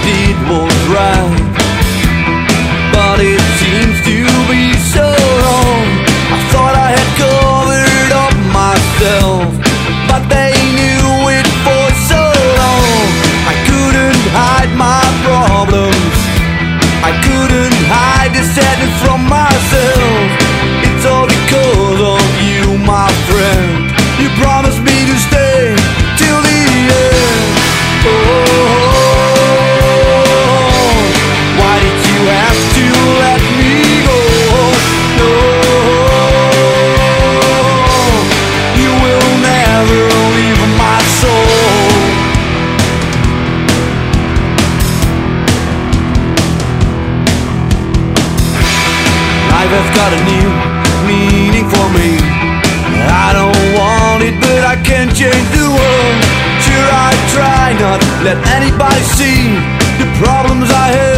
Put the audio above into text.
did was right, but it seems to be so wrong. I thought I had covered up myself, but they knew it for so long. I couldn't hide my problems, I couldn't hide the sadness from myself. It's all because of you, my friend. You promised me to stay till the end. Oh, why did you have to let me go? No, you will never leave my soul. Life has got a new meaning for me. I don't want it, but I can't change the world. Sure, I try not let anybody see the problems I have.